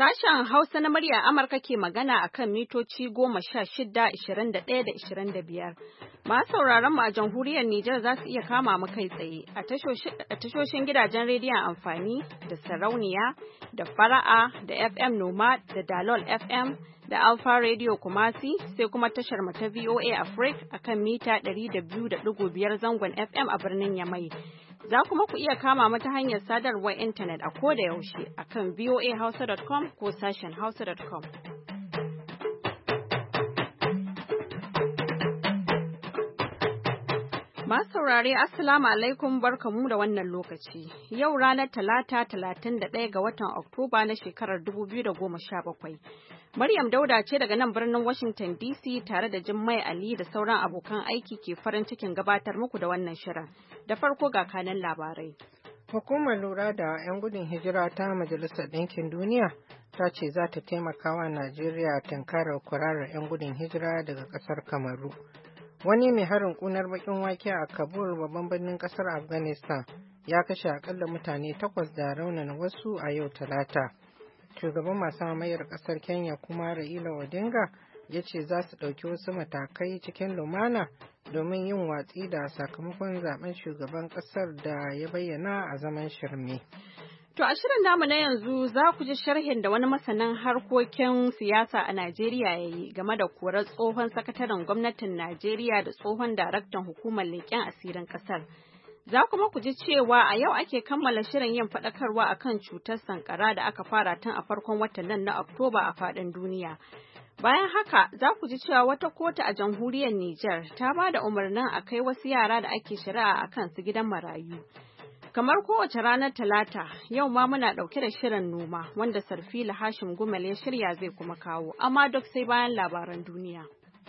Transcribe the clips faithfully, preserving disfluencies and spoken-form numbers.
Sashen Hausa na murya Amurka ke magana a kan mitoci goma sha shida, ishirin da ɗaya da ishirin da biyar. Masu sauraron mu a jamhuriyar Nijar za su iya kama mu kai tsaye a tashoshin gidajen rediyon amfani da sarauniya da fara'a da F M Noma da Dalol F M da Alpha Radio Kumasi sai kuma tashar mu ta V O A Africa a kan mita ɗari da biyu da ɗigo biyar zangon F M a birnin Yamai. Za kuma ku iya kama mu ta hanyar sadarwar intanet a koda yaushe a kan voa hausa dot com ko sashen hausa dot com. Masu saurare Assalamu alaikum barkamu da wannan lokaci. Yau ranar Talata talatin da ɗaya ga watan Oktoba na shekarar dubu biyu da goma sha bakwai. Maryam Dauda ce daga nan birnin Washington D C tare da Jummai Ali da sauran abokan aiki ke farin cikin gabatar muku da wannan shirin. Da farko ga kanan labarai. Hukumar lura da 'yan gudun hijira ta Majalisar Ɗinkin Duniya ta ce za ta taimaka wa Najeriya tunkarar kwararar 'yan gudun hijira daga ƙasar Kamaru. Wani mai harin ƙunar baƙin wake a Kabul babban birnin ƙasar Afghanistan ya kashe akalla mutane takwas da raunana wasu a yau Talata. Shugaban masu hamayar ƙasar Kenya kuma Raila Odinga ya ce za su ɗauki wasu matakai cikin lumana domin yin watsi da sakamakon zaben shugaban ƙasar da ya bayyana a zaman shirme. To a shirin namu na yanzu za ku ji sharhin da wani masanin harkokin siyasa a Najeriya ya yi game da korar tsohon sakataren gwamnatin Najeriya da tsohon daraktan hukumar leƙen asirin ƙasar. Za kuma ku ji cewa a yau ake kammala shirin yin faɗakarwa akan cutar sankara da aka fara tun a farkon watan nan na Oktoba a faɗin duniya. Bayan haka za ku ji cewa wata kotu a jamhuriyar Nijar ta ba da umarnin a kai wasu yara da ake shari'a a kan su gidan marayu. Kamar kowace ranar Talata, yau ma muna ɗauke da shirin noma wanda Sarfila Hashim Gumel ya shirya zai kuma kawo, amma duk sai bayan labaran duniya.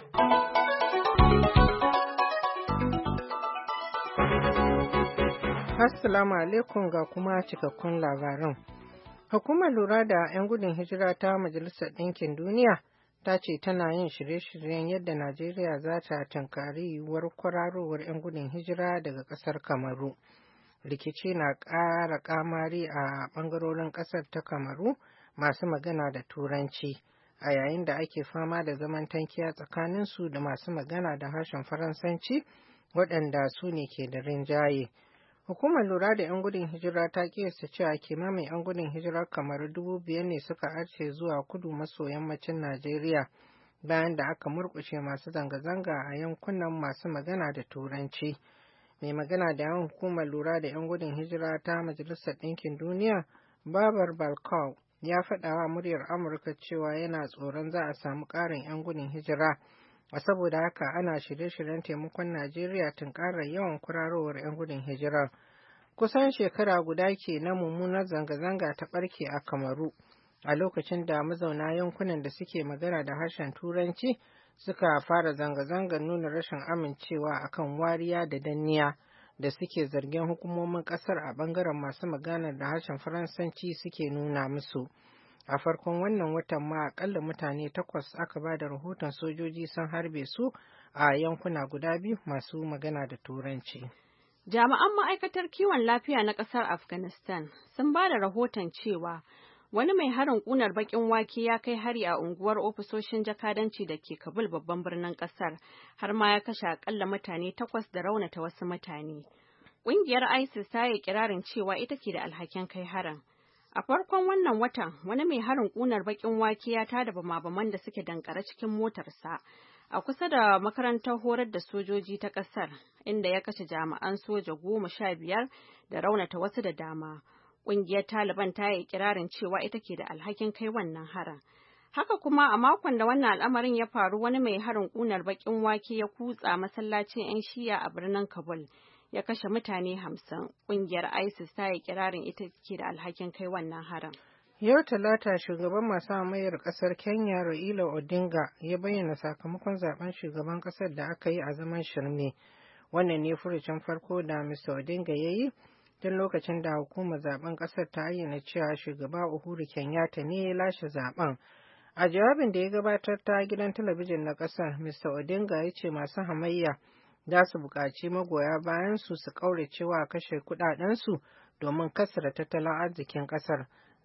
Assalamu alaikum ga kuma cikakkun labaran. Hukumar lura da 'yan gudun hijira ta Majalisar Ɗinkin Duniya ta ce tana yin shirye-shiryen yadda Najeriya za ta tunkari yiwuwar kwararowar 'yan gudun hijira daga ƙasar Kamaru. Rikici na ƙara ƙamari a ɓangarorin ƙasar ta Kamaru masu magana da Turanci, a yayin da ake fama da zaman tankiya tsakaninsu da masu magana da harshen Faransanci waɗanda su ne ke da rinjaye. Hukumar lura da 'yan gudun hijira ta kiyasta cewa kimanin 'yan gudun hijirar kamar dubu biyar ne suka arce zuwa kudu maso yammacin Najeriya bayan da aka murƙushe masu zanga-zanga a yankunan masu magana da Turanci. Mai magana da yawan hukumar lura da 'yan gudun hijira ta Majalisar Ɗinkin Duniya, Babar Balkau, ya faɗa wa muryar Amurka cewa yana tsoron za a samu ƙarin 'yan gudun hijira. A saboda haka ana shirye-shiryen taimakon Najeriya tunkarar yawan kurarowar 'yan gudun hijirar. Kusan shekara guda ke na mummunar zanga-zanga ta ɓarke a Kamaru a lokacin da mazauna yankunan da suke magana da harshen Turanci suka fara zanga-zangar nuna rashin amincewa akan wariya da danniya da suke zargin hukumomin ƙasar a ɓangaren masu magana da harshen Faransanci suke nuna musu. A farkon wannan watan ma akalla mutane takwas aka ba da rahoton sojoji sun harbe su a yankuna guda biyu masu magana da Turanci. Jami'an ma'aikatar kiwon lafiya na ƙasar Afghanistan sun ba da rahoton cewa wani mai harin ƙunar baƙin wake ya kai hari a unguwar ofisoshin jakadanci da ke Kabul babban birnin ƙasar, har ma ya kashe akalla mutane takwas da raunata wasu mutane. Ƙungiyar ISIS ta yi kirarin cewa ita ke da alhakin kai harin. A farkon wannan watan, wani mai harin ƙunar baƙin wake ya tada bama-baman da suke dankare cikin motarsa a kusa da makarantar horar da sojoji ta ƙasar, inda ya kashe jami'an soja goma sha biyar da raunata wasu da dama. Ƙungiyar Taliban ta yi kirarin cewa ita ke da alhakin kai wannan harin. Haka kuma a makon da wannan al'amarin ya faru, wani mai harin ƙunar baƙin wake ya kutsa masallacin 'yan Shi'a a birnin Kabul. Ya kashe mutane hamsin. Ƙungiyar ISIS ta yi kirarin ita ke da alhakin kai wannan harin. Yau Talata shugaban masu hamayar ƙasar Kenya Raila Odinga ya bayyana sakamakon zaben shugaban ƙasar da aka yi a zaman shirme. Wannan ne furucin farko da Mister Odinga ya yi tun lokacin da hukumar zaben ƙasar ta ayyana cewa shugaba Uhuru Kenyatta ne ya lashe zaben. A jawabin da ya gabatar ta gidan talabijin na ƙasar, Mister Odinga ya ce masu hamayya za su buƙaci magoya bayan su su ƙaurace wa kashe kuɗaɗensu domin kasara tattalin arzikin ƙasar.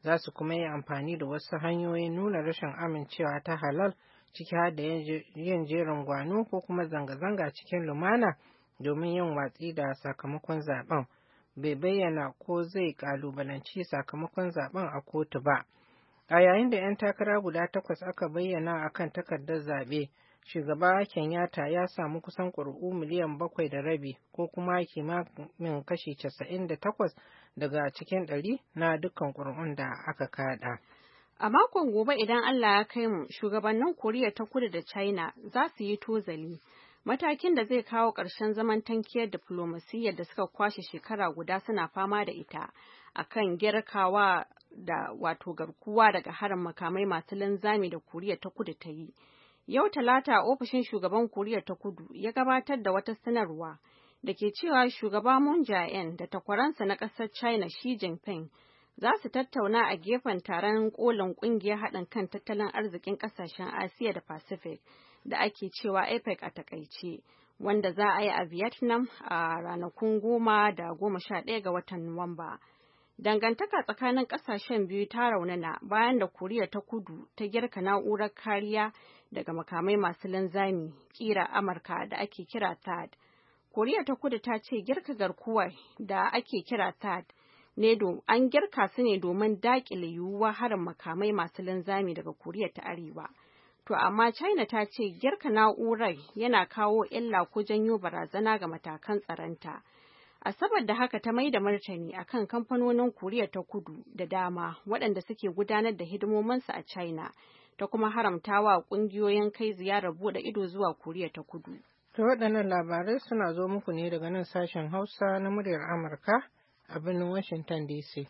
za su kuma yi amfani da wasu hanyoyin nuna rashin amincewa ta halal ciki har da yin jerin gwano ko kuma zanga-zanga cikin lumana domin yin watsi da sakamakon zaben. Bai bayyana ko zai kalubalanci sakamakon zaben a kotu ba. A yayin da 'yan takara guda takwas aka bayyana a kan takardar zaɓe, shugaba Kenyatta ya samu kusan ƙuri'u miliyan bakwai da rabi ko kuma kimanin kashi casa'in da takwas daga cikin ɗari na dukkan ƙuri'un da aka kaɗa. A makon gobe idan Allah ya kai mu, shugabannin Koriya ta Kudu da China za su yi tozali. Matakin da zai kawo ƙarshen zaman tankiyar diflomasiyyar da suka kwashe shekara guda suna fama da ita akan girkawa da wato garkuwa daga harin makamai masu linzami da Koriya ta Kudu ta yi. Yau Talata ofishin shugaban Koriya ta Kudu ya gabatar da wata sanarwa da ke cewa shugaba Moon Jae-in da takwaransa na ƙasar China Xi Jinping za su tattauna a gefen taron kolin ƙungiyar haɗin kan tattalin arzikin ƙasashen Asiya da Pacific da ake cewa APEC a takaice, wanda za a yi a Vietnam a ranakun goma da goma sha ɗaya ga watan Nuwamba. Dangantaka tsakanin ƙasashen biyu ta raunana bayan da Koriya ta Kudu ta girka na'urar kariya daga makamai masu linzami ƙira Amurka da ake kira T A D. Koriya ta Kudu ta ce girka garkuwar da ake kira T A D ne an girka su ne domin daƙile yiwuwar harin makamai masu linzami daga Koriya ta Arewa. To amma China ta ce girka na'urar yana kawo illa ko janyo barazana ga matakan tsaronta. A saboda haka ta mai da martani akan kamfanonin Koriya ta Kudu da dama waɗanda suke gudanar da hidimominsu a China ta kuma haramtawa ƙungiyoyin kai ziyarar buɗe ido zuwa Koriya ta Kudu. To waɗannan labarai suna zo muku ne daga nan sashen Hausa na muryar Amurka a birnin Washington D C.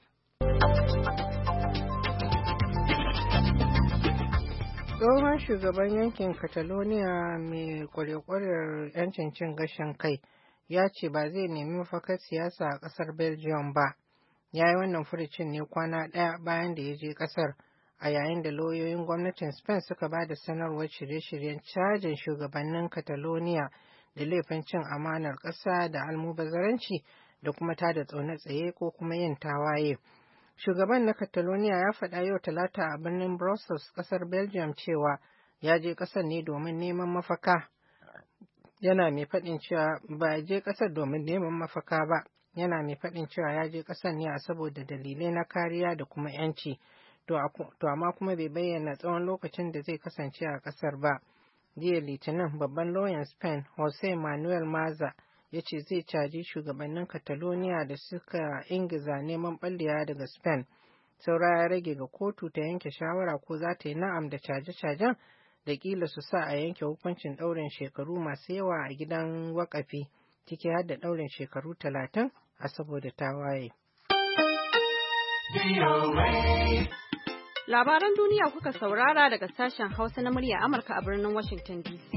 Tsohon shugaban yankin Catalonia mai kwarekwarar 'yancin cin gashin kai ya ce ba zai nemi mafakar siyasa a ƙasar Belgium ba. Ya yi wannan furucin ne kwana ɗaya bayan da ya je ƙasar a yayin da lauyoyin gwamnatin Spain suka ba da sanarwar shirye-shiryen cajin shugabannin Catalonia da laifin cin amanar ƙasa da almubazaranci da kuma tada tsaune tsaye ko kuma yin tawaye. Shugaban na Catalonia ya faɗa yau Talata a birnin Brussels, ƙasar Belgium cewa ya je ƙasar ne domin neman mafaka. Yana mai faɗin cewa ba je ƙasar domin neman mafaka ba, yana mai faɗin cewa ya je ƙasar ne a saboda dalilai na kariya da kuma 'yanci. To amma kuma bai bayyana tsawon lokacin da zai kasance a ƙasar ba. Jiya Litinin babban lauyan Spain, Jose Manuel Maza, ya ce zai caji shugabannin Catalonia da suka ingiza neman ɓallewa daga Spain. Saura ya rage ga kotu ta yanke shawara ko za ta yi na'am da caje-cajen da kila su sa a yanke hukuncin ɗaurin shekaru masu yawa a gidan wakafi, ciki har da ɗaurin shekaru talatin a saboda tawaye. Labaran duniya kuka saurara daga sashen Hausa na murya Amurka a birnin Washington D C.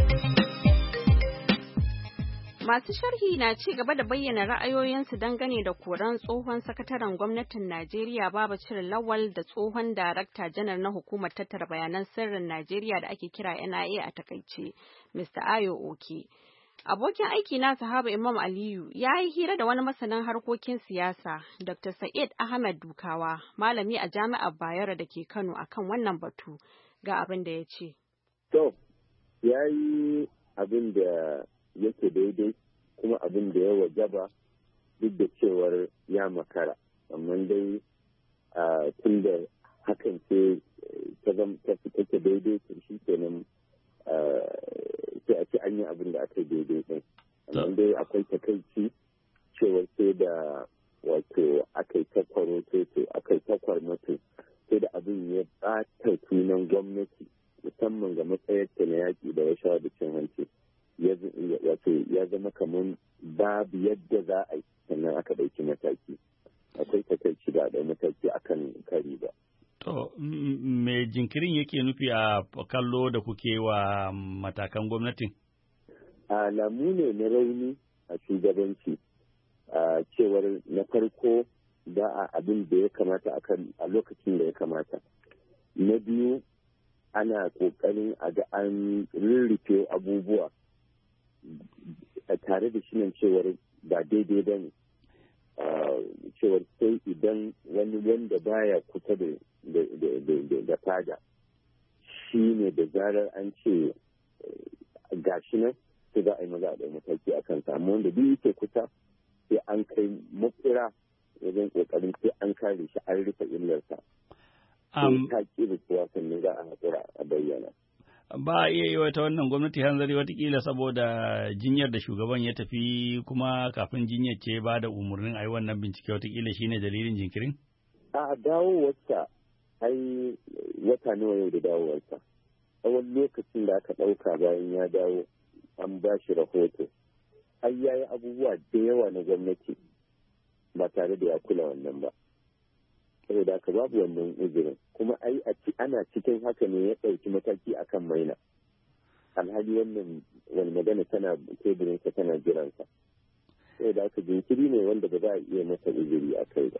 Masu sharhi na ci gaba da bayyana ra'ayoyinsu dangane da koran tsohon sakataren gwamnatin Najeriya Babacir Lawal da tsohon darakta janar na hukumar tattara bayanan sirrin Najeriya da ake kira N I A a takaice, Mister Ayo Oke. Abokin aiki na Sahaba Imam Aliyu ya yi hira da wani masanin harkokin siyasa, Doctor Sa'id Ahmed Dukawa, malami a Jami'ar Bayero da ke Kano akan wannan batu, ga abin da ya ce. To, ya yi abin da yake daidai kuma abin da ya wajaba duk da cewar ya makara, amma dai tun da hakan ce ta take daidai shi kenan sai a ce an yi abin da aka yi daidai ɗin. Amma dai akwai takaici cewar sai da wato aka yi takwaro sai aka yi takwar mutum sai da abin ya ɓata sunan gwamnati musamman ga matsayarta na yaƙi da rashawa da cin hanci. Wato ya zama kamar babu yadda za a yi sannan aka ɗauki mataki. Akwai takaici da ɗau mataki akan kari ba. To, me jinkirin yake nufi a kallo da kuke wa matakan gwamnatin? Alamu ne na rauni a shugabanci, a cewar na farko da a abin da ya kamata a lokacin da ya kamata. Na biyu, ana ƙoƙarin a ga an rirrife abubuwa a tare da shi cewar ba daidai ba ne. cewar sai idan wani wanda baya kusa da fada shi ne da zarar an ce gashi nan sai za a yi maza da mataki a kansa, amma wanda duk yake kusa sai an kai makira wajen kokarin sai an kare shi an rufe illarsa. Sai ta kira kuwa sannan za a haƙura a bayyana. Ba a iya yi wata wannan gwamnati hanzari watakila saboda jinyar da shugaban ya tafi kuma kafin jinyar ce ba da umarnin a yi wannan bincike watakila shi ne dalilin jinkirin? A dawowarsa ai wata nawa yau da dawowarsa. Tsawon lokacin da aka ɗauka bayan ya dawo an ba shi rahoto. Ai ya yi abubuwa da yawa na gwamnati ba tare da ya kula wannan ba. Saboda haka babu wannan uzurin kuma ai ana cikin haka ne ya ɗauki mataki akan maina alhali wannan wani magana tana teburinsa tana jiransa saboda haka jinkiri ne wanda ba za a iya masa uzuri a kai ba.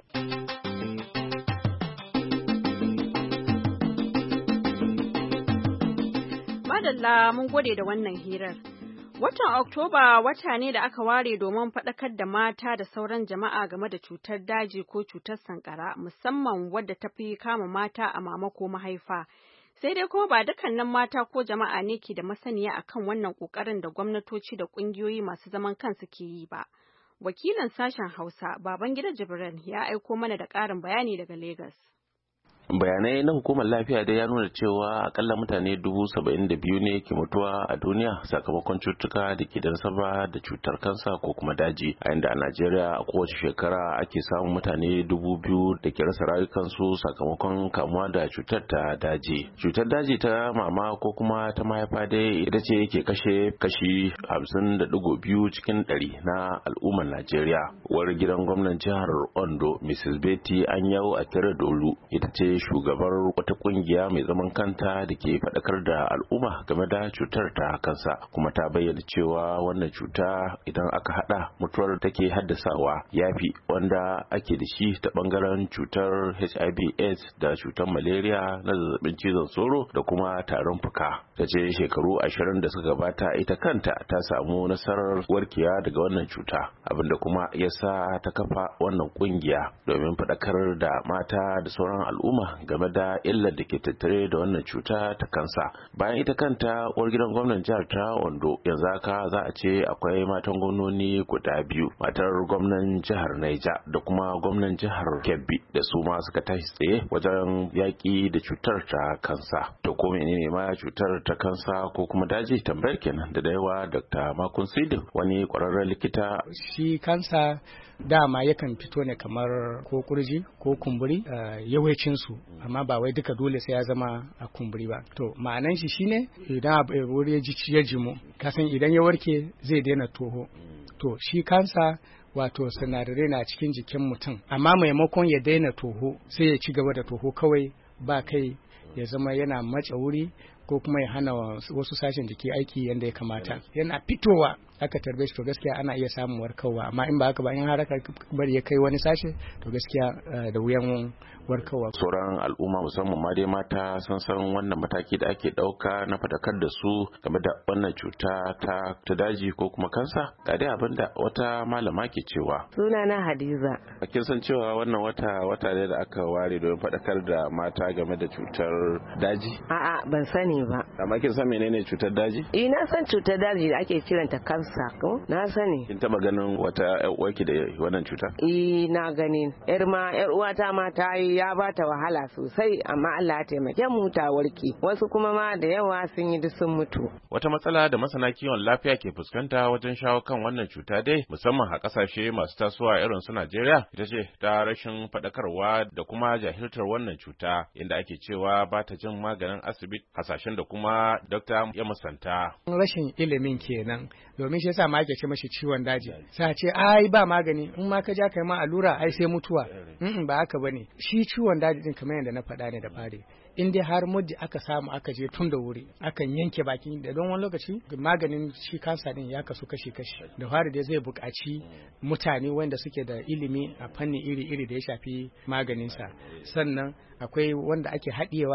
Madalla mun gode da wannan hirar. Watan Oktoba wata ne da aka ware domin faɗakar da mata da sauran jama'a game da cutar daji ko cutar sankara, musamman wadda ta fi kama mata a mama ko mahaifa. Sai dai kuma ba dukkanin mata ko jama'a ne ke da masaniya akan wannan ƙoƙarin da gwamnatoci da ƙungiyoyi masu zaman kansu ke yi ba. Wakilin sashen Hausa, Babangida Jibrin, ya aiko mana da ƙarin bayani daga Legas. Bayanai na hukumar lafiya dai ya nuna cewa akalla mutane dubu saba'in da biyu ne ke mutuwa a duniya sakamakon cutuka da ke da nasaba da cutar kansa ko kuma daji, a inda a Najeriya a kowace shekara ake samun mutane dubu biyu da ke rasa rayukansu sakamakon kamuwa da cutar ta daji. Cutar daji ta mama ko kuma ta mahaifa dai ita ce ke kashe kashi hamsin da digo biyu cikin ɗari na al'ummar Najeriya. Uwar gidan gwamnan jihar Ondo, Missus Betty Anyau Akeredolu, ita ce shugabar wata kungiya mai zaman kanta da ke faɗakar da al'umma game da cutar ta kansa, kuma ta bayyana cewa wannan cuta idan aka hada mutuwar take haddasawa yafi wanda ake da shi ta bangaren cutar H I V AIDS da cutar malaria na zazzabin cizon sauro da kuma tarin fuka. Ta ce shekaru ashirin da suka gabata ita kanta ta samu nasarar warkewa daga wannan cuta, abinda kuma ya sa ta kafa wannan kungiya domin faɗakar da mata da sauran al'umma game da illar da ke tattare da wannan cuta ta kansa. Bayan ita kanta uwar gidan gwamnan jihar ta Ondo, yanzu haka za a ce akwai matan gwamnoni guda biyu, matar gwamnan jihar Niger da kuma gwamnan jihar Kebbi, da su ma suka tashi tsaye wajen yaƙi da cutar ta kansa. To ko menene ma cutar ta kansa ko kuma daji? Tambayar kenan da yawa Doctor Makun Sidin, wani ƙwararren likita. Shi kansa dama yakan fito ne kamar ko kurji ko kumburi, yawancin su, amma ba wai duka dole sai ya zama a kumburi ba. To ma'anan shi shine idan wuri ya jimu, kasan idan ya warke zai daina toho. To shi kansa wato sinadarai na cikin jikin mutum, amma maimakon ya daina toho sai ya ci gaba da toho kawai ba kai, ya zama yana matsa wuri ko kuma ya hana wasu sashen jiki aiki yadda ya kamata. Yana fitowa aka tarbe shi to gaskiya ana iya samun warkarwa, amma in ba haka ba, in har aka bari ya kai wani sashe to gaskiya da wuyan warkarwa. Sauran al'umma musamman ma dai mata sun san wannan mataki da ake dauka na fadakar da su game da wannan cuta ta ta daji ko kuma kansa. Ga dai abinda wata malama ke cewa. Sunana Hadiza. Kin san cewa wannan wata wata ne da aka ware don fadakar da mata game da cutar daji? A'a, ban sani ba. Amma kin san menene cutar daji? Eh, na san cutar daji da ake kiranta kansa ko? Na sani. Kin taba ganin wata ƴar uwarki da wannan cuta? Eh, na gani. Yar ma yar uwata ma ta yi ya ba ta wahala sosai, amma Allah ya taimake mu ta warke. Wasu kuma ma da yawa sun yi duk sun mutu. Wata matsala da masana kiwon lafiya ke fuskanta wajen shawo kan wannan cuta dai, musamman a kasashe masu tasowa irin su Najeriya, ita ce ta rashin faɗakarwa da kuma jahiltar wannan cuta, inda ake cewa ba ta jin maganin asibiti, hasashen da kuma dokta ya musanta. Rashin ilimin kenan, domin shi yasa ma ake ce mashi ciwon daji. Sai ce ai ba magani, in ma ka ja kai ma allura ai sai mutuwa. Mm ba haka bane. Shi ciwon daji din kamar yadda na faɗa ne da fari, in dai har muddi aka samu aka je tun da wuri akan yanke baki, da don wani lokaci maganin shi kansa din ya kasu kashi kashi. Da fari dai zai buƙaci mutane wanda suke da ilimi a fanni iri iri da ya shafi maganinsa. Sannan akwai wanda ake haɗiyewa,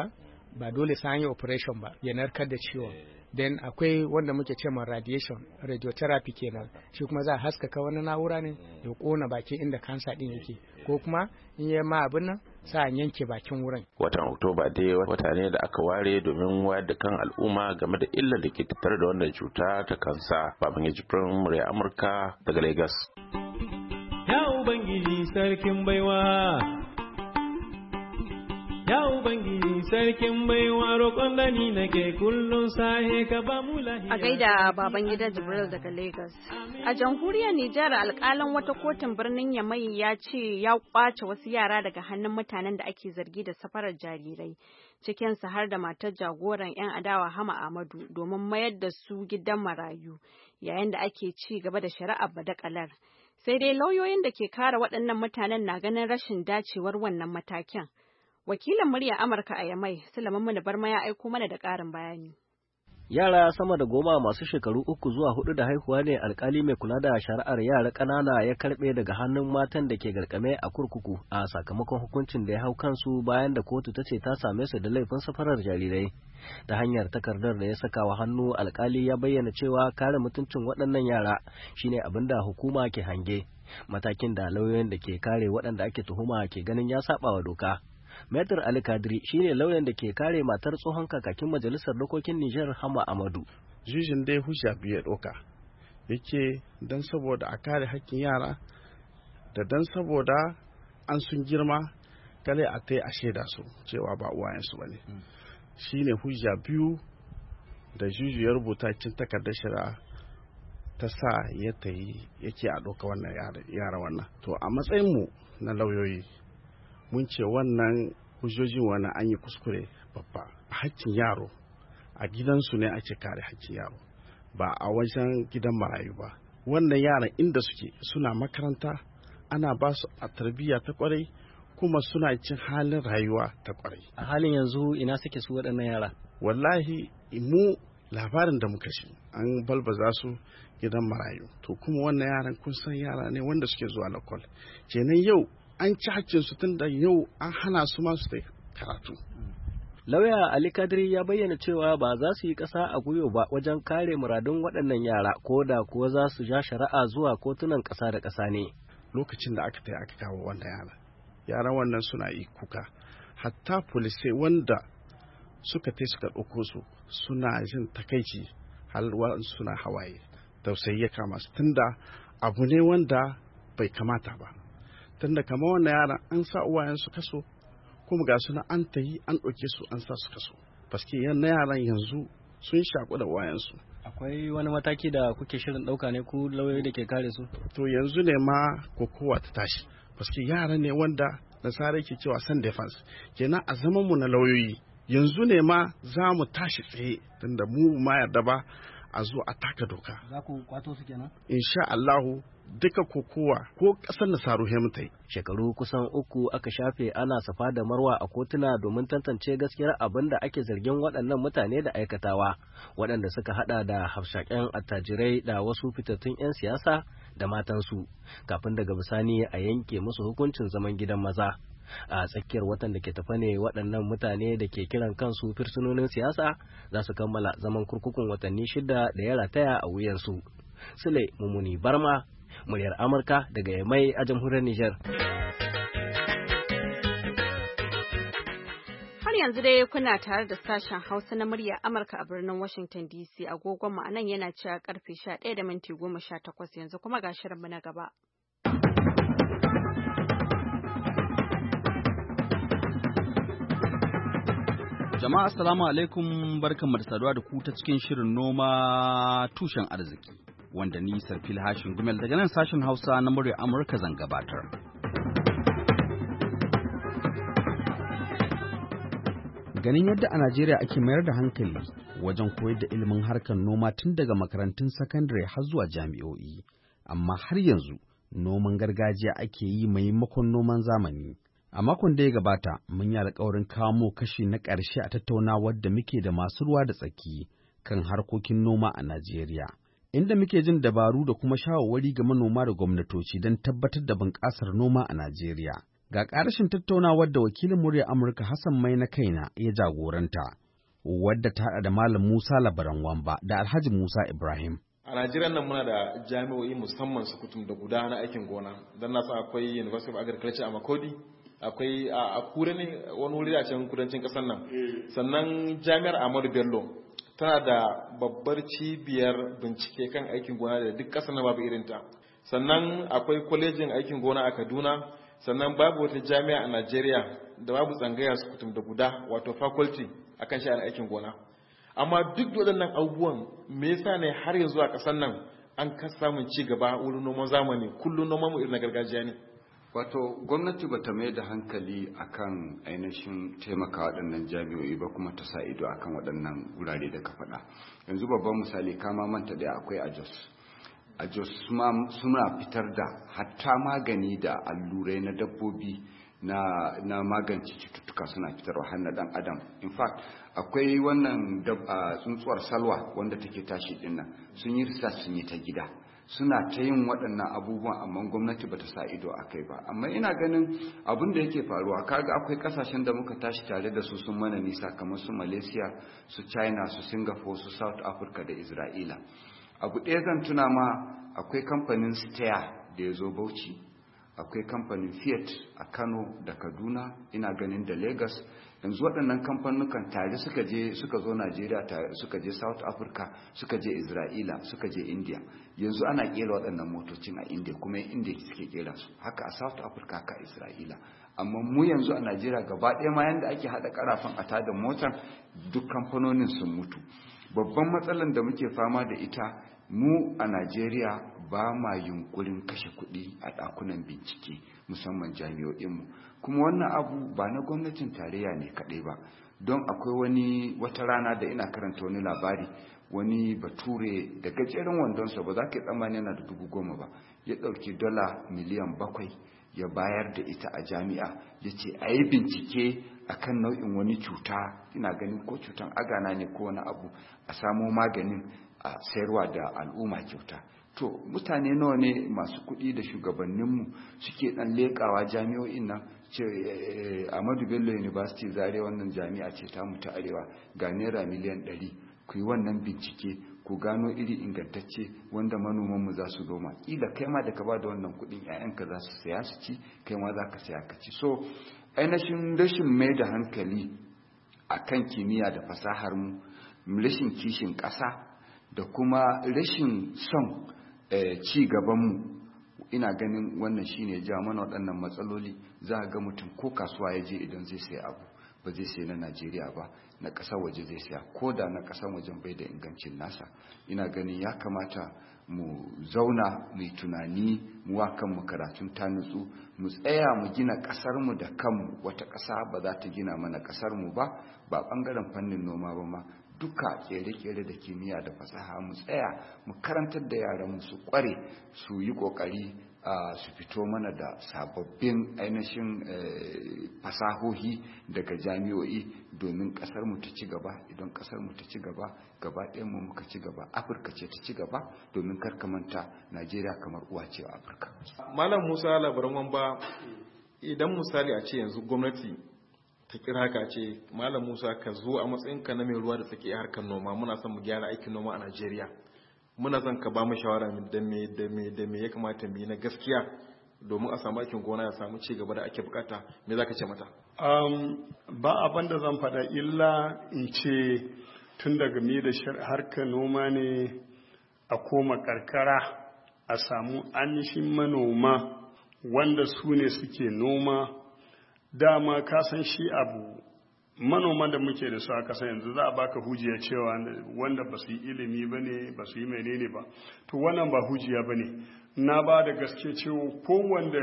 ba dole sai an yi operation ba ya narkar da ciwon. Then akwai wanda muke ce ma radiation radiotherapy kenan, shi kuma za a haskaka wani na'ura ne ya kona baki inda kansa din yake, ko kuma in yi ma abin nan sa a yanke bakin wurin. Watan Oktoba dai wata ne da aka ware domin wayar da kan al'umma game da illar da ke tattare da wannan cuta ta kansa. Baban Jibrin murya Amurka daga Lagos. Ya Ubangiji sarkin baiwa, ya Ubangiji sarkin baiwa, roƙon da ni nake kullum sahe ka ba mu lahiya. A gaida baban gida Jibril daga Lagos. A jamhuriyar Nijar, alƙalan wata kotun birnin Yamai ya ce ya kwace wasu yara daga hannun mutanen da ake zargi da safarar jarirai, cikinsu har da matar jagoran 'yan adawa Hama Ahmadu, domin mayar da su gidan marayu, yayin da ake ci gaba da shari'ar badakalar. Sai dai lauyoyin da ke kare waɗannan mutanen na ganin rashin dacewar wannan matakin. Wakilin murya Amurka a Yamai, Sulaiman Muni Barma ya aiko mana da ƙarin bayani. Yara sama da goma masu shekaru uku zuwa hudu da haihuwa ne alkali mai kula da shari'ar yara ƙanana ya karɓe daga hannun matan da ke garkame a kurkuku a sakamakon hukuncin da ya hau kansu bayan da kotu ta ce ta same su da laifin safarar jarirai. Ta hanyar takardar da ya saka wa hannu, alkali ya bayyana cewa kare mutuncin waɗannan yara shine abin da hukuma ke hange, matakin da lauyoyin da ke kare waɗanda ake tuhuma ke ganin ya saba wa doka. Maitar Ali Kadiri shine lauyan da ke kare matar tsohon kakakin majalisar dokokin Nijar Hama Amadu. Jujin dai hujja biyu ya ɗauka, yake don saboda a kare hakkin yara da don saboda an sun girma kale a ta yi a shaida su cewa ba uwayensu ba ne. Shi ne hujja biyu da juju ya rubuta cikin takardar shari'a ta sa ya ta yi yake a ɗauka wannan yara wannan. To a matsayinmu na lauyoyi mun ce wannan hujjojin wannan an yi kuskure babba. Hakkin yaro a gidansu ne ake kare hakkin yaro, ba a wajen gidan marayu ba. Wannan yaran inda suke suna makaranta, ana ba su a tarbiyya ta kwarai, kuma suna cin halin rayuwa ta kwarai. A halin yanzu ina suke su waɗannan yara? Wallahi mu labarin da muka shi an balbaza su gidan marayu. To kuma wannan yaran kun san yara ne wanda suke zuwa lakol. Kenan yau an ci hakkinsu tun da yau an hana su masu da karatu. Lauya Ali Kadiri ya bayyana cewa ba za su yi ƙasa a gwiwa ba wajen kare muradun waɗannan yara, ko da kuwa za su ja shari'a zuwa kotunan ƙasa da ƙasa ne. Lokacin da aka tai aka kawo wannan yara, yaran wannan suna yi kuka, hatta polisai wanda suka tai suka ɗauko su suna jin takaici, har suna hawaye, tausayi ya kama su, tunda abu ne wanda bai kamata ba. Tunda kamar wannan yaran an sa uwayensu kaso, kuma ga suna an ta yi an ɗauke su an sa su kaso, paske yan yaran yanzu sun shaku da uwayensu. Akwai wani mataki da kuke shirin ɗauka ne ku lauyoyi da ke kare su? To yanzu ne ma kokowa ta tashi, paske yaran ne wanda nasara ke cewa san defense, kenan a zaman mu na lauyoyi yanzu ne ma za mu tashi tsaye, tunda mu ma yarda ba a zo a taka doka. Za ku kwato su kenan? Insha Allahu duka kokowa ko ƙasar nasaru hemtai. Shekaru kusan uku aka shafe ana safa da marwa a kotuna domin tantance gaskiyar abin da ake zargin waɗannan mutane da aikatawa, waɗanda suka hada da hafshaƙen attajirai da wasu fitattun 'yan siyasa da matansu, kafin daga bisani a yanke musu hukuncin zaman gidan maza. A tsakiyar watan da ke tafa ne waɗannan mutane da ke kiran kansu fursunonin siyasa za su kammala zaman kurkukun watanni shida da ya rataya a wuyansu. Sule Mumuni Barma, muryar Amurka daga Yamai a jamhuriyar Nijar. Har yanzu dai kuna tare da sashen Hausa na muryar Amurka a birnin Washington D C. Agogon mu anan yana cewa karfe sha ɗaya da minti goma sha takwas, yanzu kuma ga shirinmu na gaba. Jama'a assalamu alaikum, barkanmu da saduwa da ku ta cikin shirin noma tushen arziki, wanda ni Sarfil Hashin Gumel daga nan sashen Hausa na muryar Amurka zan gabatar. Ganin yadda a Najeriya ake mayar da hankali wajen koyar da ilimin harkar noma tun daga makarantun sakandare har zuwa jami'o'i, amma har yanzu noman gargajiya ake yi maimakon noman zamani. A makon da ya gabata, mun yi alƙawarin kamo kashi na ƙarshe a tattaunawar da muke da masu ruwa da tsaki kan harkokin noma a Najeriya, inda muke jin dabaru da kuma shawarwari ga manoma da gwamnatoci don tabbatar da bunƙasar noma a Najeriya. Ga ƙarashin tattaunawar da wakilin muryar Amurka Hassan Mai na kaina ya jagoranta, wadda ta haɗa da Malam Musa Labaran Wamba da Alhaji Musa Ibrahim. A Najeriya nan muna da jami'o'i musamman su kutum da guda na aikin gona. Don na san akwai University of Agriculture a Makodi, akwai a Akure ne wani wuri a can kudancin ƙasar nan. Sannan Jami'ar Ahmadu Bello tana da babbar cibiyar bincike kan aikin gona da duk ƙasar na babu irinta. Sannan akwai kwalejin aikin gona a Kaduna. Sannan babu wata jami'a a Najeriya da babu tsangaya su kutum da guda wato faculty akan sha'anin aikin gona. Amma duk da waɗannan abubuwan me yasa ne har yanzu a ƙasar nan an kasa samun ci gaba wurin noman zamani, kullum noman mu irin na gargajiya ne? Wato gwamnati bata mai da hankali akan ainihin taimaka waɗannan jami'o'i ba, kuma ta sa ido akan waɗannan wurare da ka faɗa. Yanzu babban misali kama manta da akwai a Jos. A Jos suna fitar da hatta magani da allurai na dabbobi na, na magance cututtuka suna fitarwa har na dan adam. In fact akwai wannan tsuntsuwar salwa wanda take tashi dinnan sun yi research sun yi ta gida suna ta yin waɗannan abubuwan, amma gwamnati bata sa ido a kai ba. Amma ina ganin abin da yake faruwa, kaga akwai kasashen da muka tashi tare da su sun mana nisa kamar su Malaysia, su China, su Singapore, su South Africa da Isra'ila. Abu ɗaya zan tuna ma, akwai kamfanin Steya da ya zo Bauchi, akwai kamfanin Fiat a Kano da Kaduna, ina ganin da Lagos. Yanzu waɗannan kamfanukan tare suka je suka zo Najeriya, tare suka je South Africa, suka je Isra'ila, suka je India. Yanzu ana kera waɗannan motocin a India, kuma India suke kera su, haka a South Africa, haka a Isra'ila. Amma mu yanzu a Najeriya gaba ɗaya ma yanda ake haɗa karafan a tada motar, duk kamfanonin sun mutu. Babban matsalar da muke fama da ita, mu a Najeriya ba ma yunkurin kashe kuɗi a ɗakunan bincike, musamman jami'o'inmu. Kuma wannan abu ba na gwamnatin tarayya ne kaɗai ba, don akwai wani wata rana da ina karanta wani labari, wani bature da gajeren wandonsa, ba za ka yi tsammani yana da dubu goma ba, ya ɗauki dala miliyan bakwai ya bayar da ita a jami'a, ya ce a yi bincike a kan nau'in wani cuta, ina ganin ko cutan agana ne ko wani abu, a samo maganin a sayarwa da al'umma kyauta. To mutane nawa ne masu kuɗi da shugabanninmu suke ɗan leƙawa jami'o'in nan, ce Ahmadu Bello University Zaria wannan jami'a ce ta mutu arewa, ga naira miliyan ɗari, ku yi wannan bincike ku gano iri ingantacce wanda manomanmu za su noma. Ƙila kai ma da ka ba da wannan kuɗin 'ya'yanka za su saya su ci, kai ma za ka saya ka ci. So ainihin rashin mai da hankali a kan kimiyya da fasahar mu, rashin kishin ƙasa da kuma rashin son eh, ci gabanmu, ina ganin wannan shine ya ja mana waɗannan matsaloli. Za a ga mutum ko kasuwa ya je idan zai sai abu ba zai sai na Najeriya ba, na ƙasar waje zai saya, ko da na ƙasar wajen bai da ingancin nasa. Ina ganin ya kamata mu zauna mu yi tunani, mu wa kanmu karatun ta nutsu, mu tsaya mu gina ƙasarmu da kanmu. Wata ƙasa ba za ta gina mana ƙasarmu ba, ba ɓangaren fannin noma ba ma, duka kere-kere da kimiyya da fasaha. Mu tsaya mu karantar da yaran su kware, su yi kokari su fito mana da sababbin ainihin fasahohi daga jami'o'i domin kasar mu ta ci gaba. Idan kasar mu ta ci gaba, gaba ɗayan mu muka ci gaba, Afirka ce ta ci gaba, domin kar ka manta Najeriya kamar uwa ce a Afirka. Malam Musa Labaran Wamba, idan misali a ce yanzu gwamnati ta kira ka ce Malam Musa ka zo a matsayinka na mai ruwa da tsaki a harkar noma, muna son mu gyara aikin noma a Najeriya, muna son ka ba mu shawara da me da me da me ya kamata mu yi na gaskiya domin a samu aikin gona ya samu ci gaba da ake bukata, me zaka ce mata? Um, ba abin da zan faɗa illa in ce tun daga mi da harkar noma ne a koma karkara, a samu ainihin manoma wanda su ne suke noma. Dama ka san shi abu, manoma da muke da su a kasa yanzu za a baka hujiya cewa wanda ba su yi ilimi ba ne, ba su yi menene ba, to wannan ba hujiya ba ne. Na ba da gaske cewa kowanda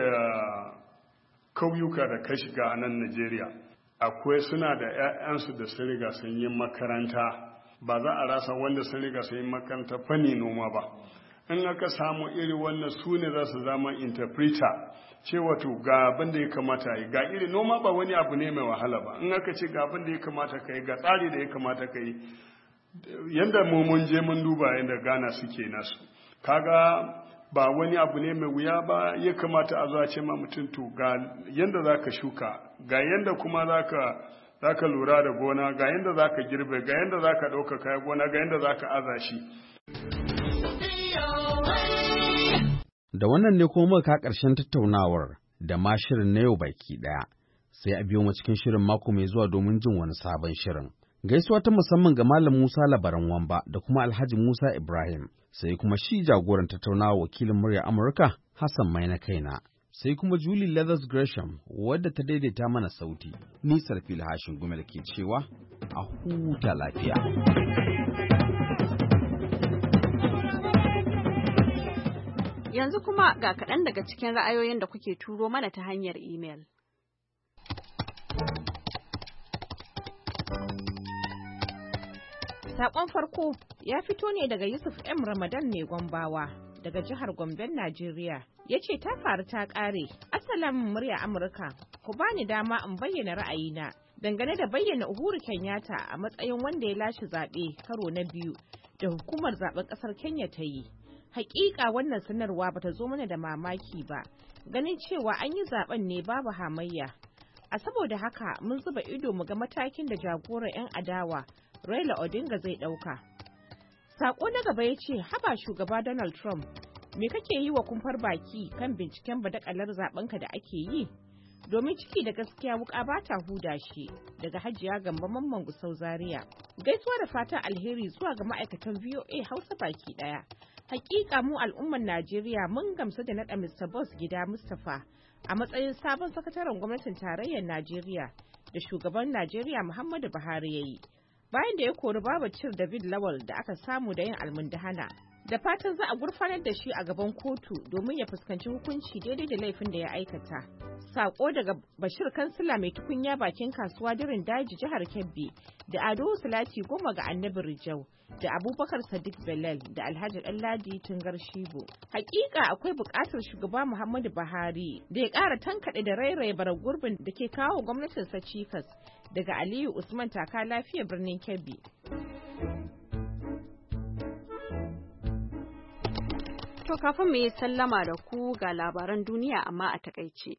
kauyuka da ka shiga a nan Najeriya akwai suna da 'ya'yansu da sun riga sun yi makaranta, ba za a rasa wanda sun riga sun yi makaranta fanni noma ba. In aka samu iri wannan su ne za su zama interpreter, cewa to ga abin da ya kamata yi, ga iri noma ba wani abu ne mai wahala ba. In aka ce ga abin da ya kamata ka yi, ga tsari da ya kamata ka yi, yanda mu mun je mun duba yanda Ghana suke nasu, kaga ba wani abu ne mai wuya ba. Ya kamata a zo a ce ma mutum to ga yanda za ka shuka, ga yanda kuma za ka lura da gona, ga yanda za ka girbe, ga yanda za ka ɗauka kayan gona, ga yanda za ka aza shi. Da wannan ne kuma muka ƙarshen tattaunawar da ma shirin na yau baki ɗaya, sai a biyo mu cikin shirin mako mai zuwa domin jin wani sabon shirin. Gaisuwa ta musamman ga Malam Musa Labaran Wamba da kuma Alhaji Musa Ibrahim, sai kuma shi jagoran tattaunawa wakilin murya Amurka Hassan Mai na kaina, sai kuma Julie Leathers Gresham wadda ta daidaita mana sauti. Ni Sarfil Hashin Gumel ke cewa a huta lafiya. Yanzu kuma ga kaɗan daga cikin ra'ayoyin da kuke turo mana ta hanyar imel. Saƙon farko ya fito ne daga Yusuf M. Ramadan ne Gombawa daga jihar Gomben, Najeriya. Ya ce ta faru ta ƙare. Assalamu murya Amurka, ku bani dama in bayyana ra'ayina dangane da bayyana Uhuru Kenyatta a matsayin wanda ya lashe zaɓe karo na biyu da hukumar zaɓen ƙasar Kenya ta yi. Hakika wannan sanarwa bata zo mana da mamaki ba, ganin cewa an yi zaben ne babu hamayya. A saboda haka mun zuba ido mu ga matakin da jagoran 'yan adawa Raila Odinga zai ɗauka. Sako na gaba ya ce, haba shugaba Donald Trump, me kake yi wa kumfar baki kan binciken badakalar zabenka da ake yi? Domin ciki da gaskiya wuka ba ta huda shi. Daga Hajiya Gambo Mamman Gusau Zaria. Gaisuwa da fatan alheri zuwa ga ma'aikatan V O A Hausa baki ɗaya. Hakika mu al'ummar Najeriya mun gamsu da naɗa Mister Boss Gida Mustapha a matsayin sabon sakataren gwamnatin tarayyar Najeriya da shugaban Najeriya Muhammadu Buhari ya yi. Bayan da ya kori Babacir David Lawal da aka samu da yin almundahana, da fatan za a gurfanar da shi a gaban kotu domin ya fuskanci hukunci daidai da laifin da ya aikata. Sako daga Bashir Kansila mai tukunya bakin kasuwa Dirin Daji jihar Kebbi da Ado Salati Goma ga Annabi Rijau da Abubakar Sadiq Belal da Alhaji Ɗanladi Tungar Shibo. Hakika akwai buƙatar shugaba Muhammadu Buhari da ya ƙara tankaɗe da rairaye bara gurbin da ke kawo gwamnatin sa cikas. Daga Aliyu Usman Taka Lafiya birnin Kebbi. To kafin mu yi sallama da ku ga labaran duniya amma a takaice.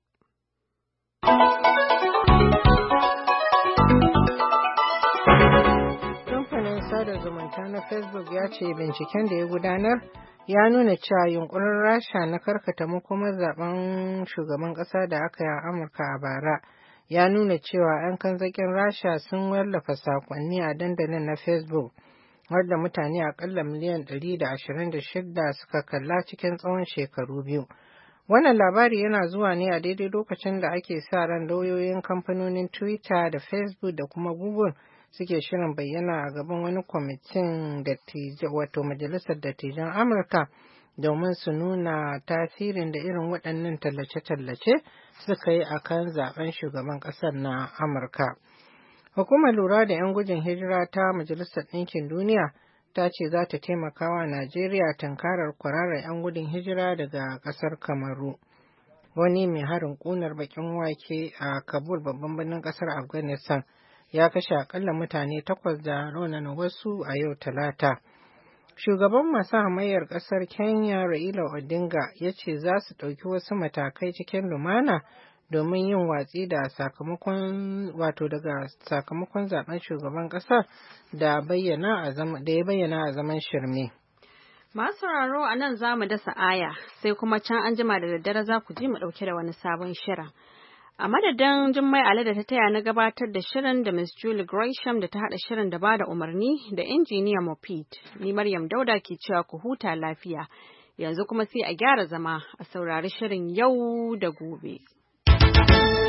Kamfanin sada zumunta na Facebook ya ce binciken da ya gudanar ya nuna cewa yunkurin Rasha na karkata makomar zaben shugaban ƙasa da aka yi a Amurka a bara ya nuna cewa 'yan kanzakin Rasha sun wallafa saƙonni a dandalin na Facebook wadda mutane akalla miliyan ɗari da ashirin da shida suka kalla cikin tsawon shekaru biyu. Wannan labari yana zuwa ne a daidai lokacin da ake sa ran lauyoyin kamfanonin Twitter da Facebook da kuma Google suke shirin bayyana a gaban wani kwamitin wato Majalisar Dattijan Amurka domin su nuna tasirin da irin waɗannan tallace-tallace suka yi a kan zaben shugaban ƙasar na Amurka. Hukumar lura da 'yan gudun hijira ta Majalisar Ɗinkin Duniya ta ce za ta taimaka wa Najeriya tunkarar kwararar 'yan gudun hijira daga ƙasar Kamaru. Wani mai harin ƙunar baƙin wake a Kabul babban birnin ƙasar Afghanistan ya kashe akalla mutane takwas da raunana wasu a yau Talata. Shugaban masu hamayyar ƙasar Kenya Raila Odinga ya ce za su ɗauki wasu matakai cikin lumana domin yin watsi da sakamakon wato daga sakamakon zaben shugaban ƙasar da bayyana a zaman da ya bayyana a zaman shirme. Masu sauraro a nan za mu dasa aya sai kuma can an jima da daddare za ku ji mu ɗauke da wani sabon shirin. A madadin Jummai Ali da ta taya na gabatar da shirin da Miss Julie Gresham da ta haɗa shirin da ba da umarni da injiniya Mopid, ni Maryam Dauda ke cewa ku huta lafiya. Yanzu kuma sai a gyara zama a saurari shirin yau da gobe.